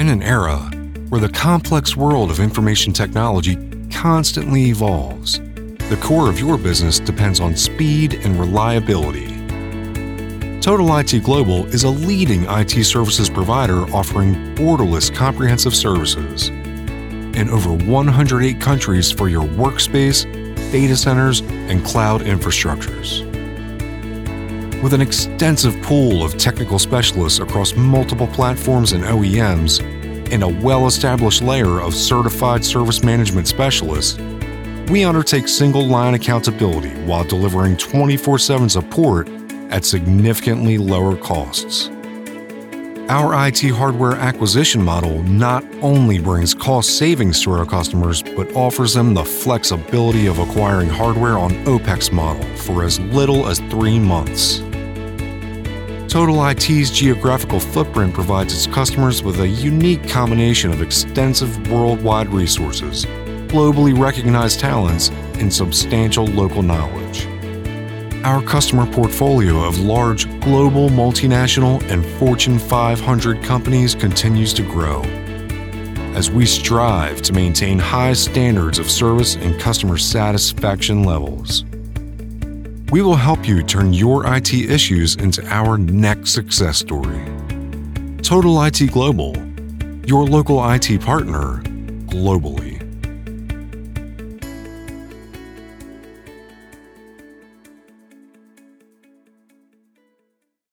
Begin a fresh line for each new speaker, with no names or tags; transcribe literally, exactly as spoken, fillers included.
in an era where the complex world of information technology constantly evolves. The core of your business depends on speed and reliability. Total I T Global is a leading I T services provider offering borderless comprehensive services in over one hundred eight countries for your workspace, data centers, and cloud infrastructures. With an extensive pool of technical specialists across multiple platforms and O E Ms, and a well-established layer of certified service management specialists, we undertake single-line accountability while delivering twenty-four seven support at significantly lower costs. Our I T hardware acquisition model not only brings cost savings to our customers, but offers them the flexibility of acquiring hardware on O P E X model for as little as three months. Total I T's geographical footprint provides its customers with a unique combination of extensive worldwide resources, globally recognized talents, and substantial local knowledge. Our customer portfolio of large global multinational and Fortune five hundred companies continues to grow as we strive to maintain high standards of service and customer satisfaction levels. We will help you turn your I T issues into our next success story. Total I T Global, your local I T partner globally.